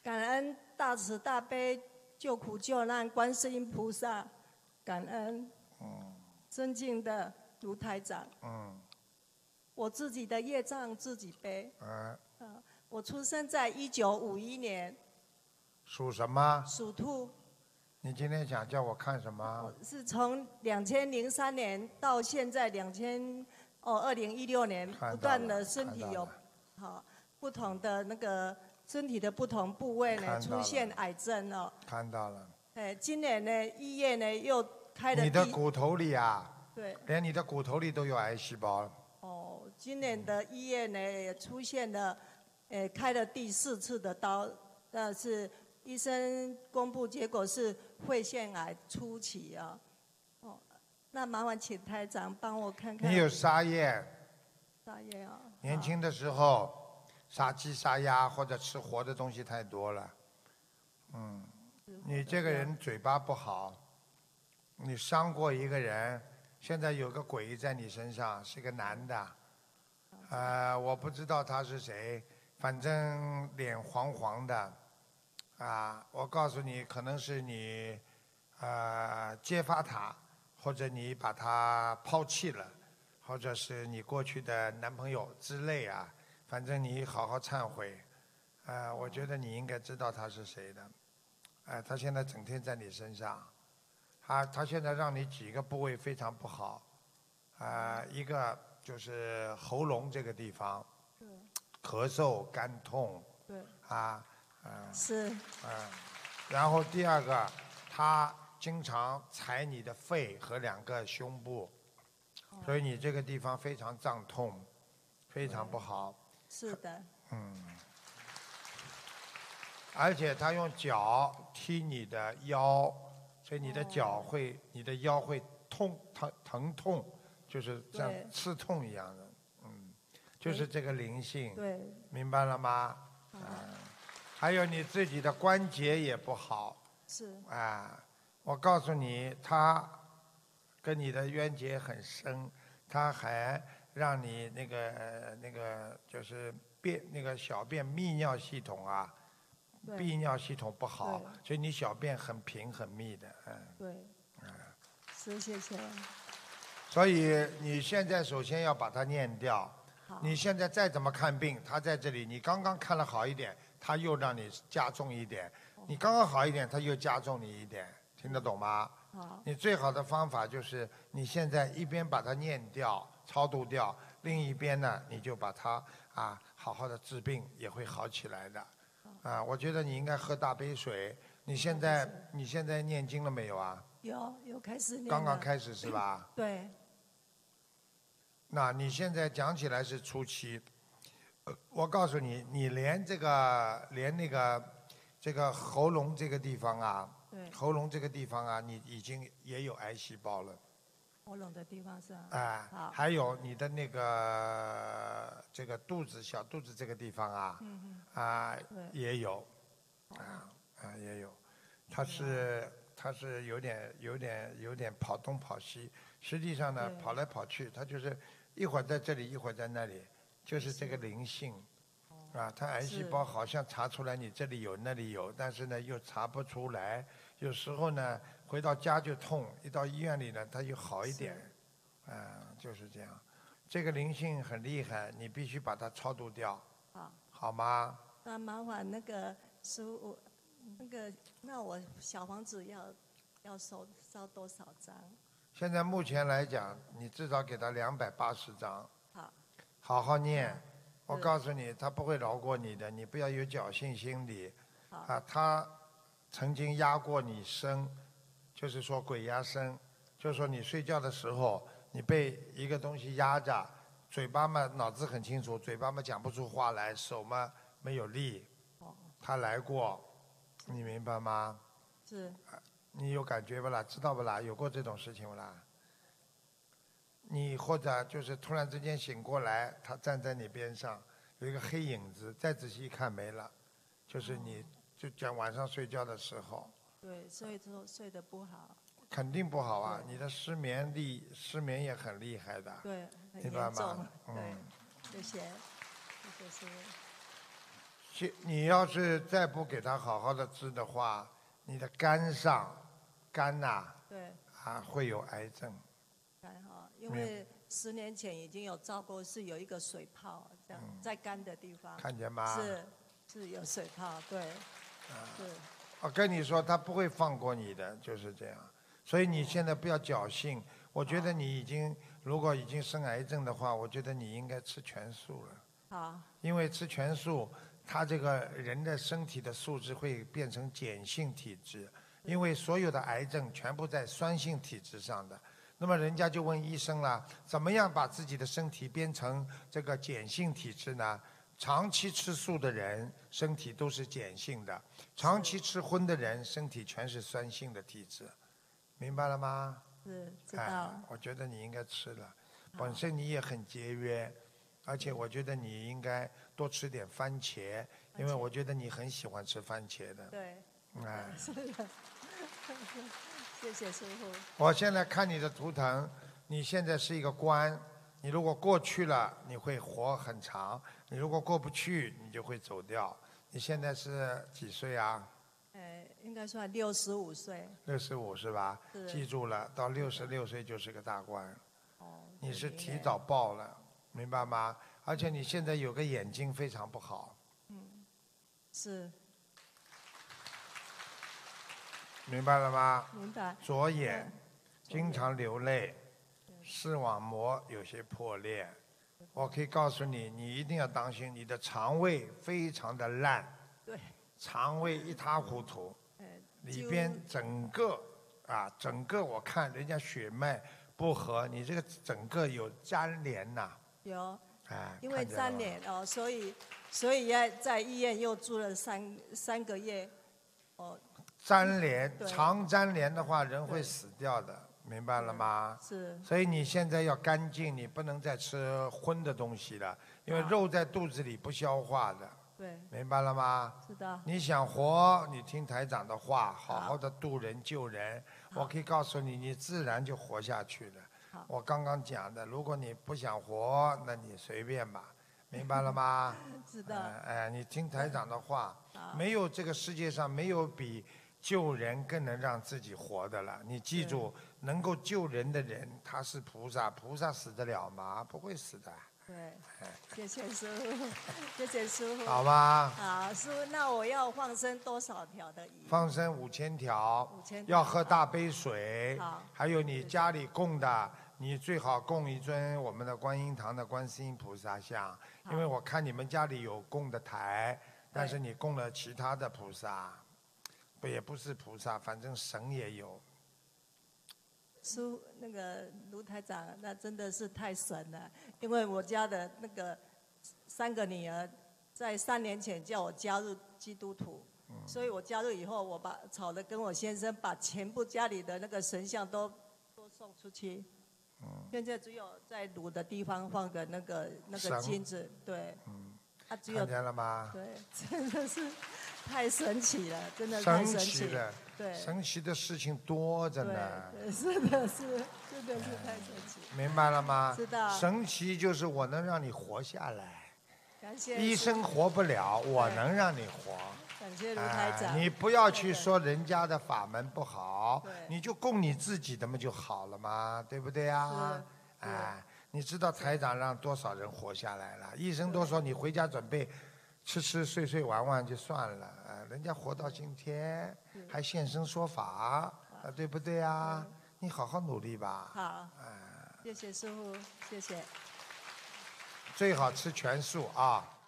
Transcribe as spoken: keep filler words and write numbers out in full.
感恩大慈大悲救苦救难观世音菩萨，感恩嗯尊敬的卢台长。 嗯， 我自己的业障自己背。 哎， 呃，我出生在一九五一年， 属什么？ 属兔。 你今天想叫我看什么我？是从两千零三年到现在两千哦二零一六年， 看到了不断的身体有看到了好不同的那个身体的不同部位呢看到了出现癌症哦。 看到了， 哎，今年呢医院呢又开了你的第骨头里啊， 对连你的骨头里都有癌细胞。 哦，今年的医院呢也出现了，呃开了第四次的刀，但是医生公布结果是肺腺癌初期啊。哦，那麻烦请台长帮我看看。 你有沙叶， 大爷啊。 年轻的时候杀鸡杀鸭或者吃活的东西太多了。嗯，你这个人嘴巴不好，你伤过一个人，现在有个鬼在你身上，是个男的，呃，我不知道他是谁，反正脸黄黄的，啊，我告诉你，可能是你，呃，揭发他，或者你把他抛弃了，或者是你过去的男朋友之类啊，反正你好好忏悔，呃，我觉得你应该知道他是谁的，哎、他现在整天在你身上，他他现在让你几个部位非常不好，啊、一个就是喉咙这个地方， 对咳嗽、肝痛， 对啊，嗯、 是嗯，然后第二个，他经常踩你的肺和两个胸部，所以你这个地方非常胀痛，非常不好。 是的。 嗯，而且他用脚踢你的腰，所以你的脚会，你的腰会痛疼疼痛，就是像对刺痛一样的，嗯，就是这个灵性， 对明白了吗？嗯，还有你自己的关节也不好， 是啊，我告诉你，他跟你的冤结很深，他还让你那个呃那个就是便那个小便泌尿系统啊， 对泌尿系统不好对， 所以你小便很平很密的，嗯。 对，是谢谢。 所以你现在首先要把它念掉。 好你现在再怎么看病，他在这里，你刚刚看了好一点，他又让你加重一点；你刚刚好一点，他又加重你一点，听得懂吗？ 好你最好的方法就是你现在一边把它念掉、超度掉，另一边呢，你就把它啊好好的治病，也会好起来的。啊，我觉得你应该喝大杯水。你现在你现在念经了没有啊？ 有有开始念刚刚了开始是吧？ 对那你现在讲起来是初期，呃，我告诉你，你连这个连那个这个喉咙这个地方啊， 对喉咙这个地方啊，你已经也有癌细胞了， 喉咙的地方是吧？ 哎、 好还有你的那个这个肚子小肚子这个地方啊， 嗯啊、 对也有，啊啊也有，它是它是有点有点有点跑东跑西，实际上呢对跑来跑去，它就是一会儿在这里一会儿在那里，就是这个灵性。啊，它癌细胞好像查出来你这里有那里有，但是呢又查不出来，有时候呢回到家就痛，一到医院里呢它就好一点，啊，就是这样。这个灵性很厉害，你必须把它超度掉， 好， 好吗？ 那麻烦那个师傅，那个那我小房子要要收烧多少张？ 现在目前来讲，你至少给他两百八十张， 好， 好好念。我是告诉你，他不会饶过你的，你不要有侥幸心理。 好啊，他曾经压过你身，就是说鬼压身，就是说你睡觉的时候，你被一个东西压着，嘴巴嘛脑子很清楚，嘴巴嘛讲不出话来，手嘛没有力。 哦， 他来过，你明白吗？ 是你有感觉不啦？知道不啦？有过这种事情不啦？你或者就是突然之间醒过来，他站在你边上，有一个黑影子，再仔细一看没了，就是你就讲晚上睡觉的时候， 对，所以说睡得不好， 肯定不好啊！ 对你的失眠厉，失眠也很厉害的， 对，很明白严重吗？， 对嗯，， 谢谢，谢谢师傅。 现你要是再不给他好好的治的话，你的肝上，肝呐、 对， 啊会有癌症。 还好，因为十年前已经有照过，是有一个水泡，这样、在肝的地方。 看见吗？ 是是有水泡，对，是。 我跟你说，他不会放过你的，就是这样。所以你现在不要侥幸。我觉得你已经，如果已经生癌症的话，我觉得你应该吃全素了。 好。 因为吃全素，他这个人的身体的素质会变成碱性体质，因为所有的癌症全部在酸性体质上的。那么人家就问医生了，怎么样把自己的身体变成这个碱性体质呢？长期吃素的人身体都是碱性的，长期吃荤的人身体全是酸性的体质，明白了吗？ 是，知道。 哎，我觉得你应该吃了，本身你也很节约，而且我觉得你应该多吃点番茄，因为我觉得你很喜欢吃番茄的。 对。 哎。 是的。谢谢师父。 我现在看你的图腾，你现在是一个官，你如果过去了，你会活很长；你如果过不去，你就会走掉。你现在是几岁啊？ 呃，应该算六十五岁。 六十五是吧？ 是。 记住了，到六十六岁就是个大官。 哦。 你是提早报了，明白吗？而且你现在有个眼睛非常不好。 嗯。是。 明白了吗？ 明白。 左眼经常流泪，视网膜有些破裂。我可以告诉你，你一定要当心，你的肠胃非常的烂。 对。 肠胃一塌糊涂。里边整个啊，整个我看人家血脉不和，你这个整个有粘连呐。 有。 哎。 因为粘连哦，所以所以要在医院又住了三三个月，哦。 粘连，常粘连的话，人会死掉的，明白了吗？ 是。 所以你现在要干净，你不能再吃荤的东西了，因为肉在肚子里不消化的。 对。 明白了吗？ 知道。 你想活，你听台长的话，好好的度人救人，我可以告诉你，你自然就活下去了。我刚刚讲的，如果你不想活，那你随便吧。明白了吗？ 知道。 哎，你听台长的话，没有这个世界上没有比救人更能让自己活的了。你记住，能够救人的人，他是菩萨，菩萨死得了吗？不会死的。 对，谢谢师傅，谢谢师傅。 好吧。 好，师傅，那我要放生多少条的鱼？ 放生五千条。 五千。 要喝大杯水。 好。 还有你家里供的，你最好供一尊我们的观音堂的观世音菩萨像，因为我看你们家里有供的台，但是你供了其他的菩萨，不也不是菩萨，反正神也有。 苏那个卢台长，那真的是太神了，因为我家的那个三个女儿，在三年前叫我加入基督徒，嗯、所以我加入以后，我把吵着跟我先生把全部家里的那个神像都都送出去，嗯、现在只有在炉的地方放个那个那个金子，对，嗯， 啊只有看见了吗？ 对，真的是太神奇了，真的太神奇了。对， 神奇的事情多着呢。 对，是的是，真的是太神奇。 明白了吗？ 知道。 神奇就是我能让你活下来。 感谢。 医生活不了，我能让你活。 感谢卢台长。 你不要去说人家的法门不好，你就供你自己的嘛就好了嘛，对不对呀？哎，你知道台长让多少人活下来了？医生都说你回家准备。吃吃睡睡玩玩就算了，呃，人家活到今天还现身说法，啊，对不对啊？你好好努力吧。 好，啊，谢谢师傅，谢谢。 最好吃全素啊。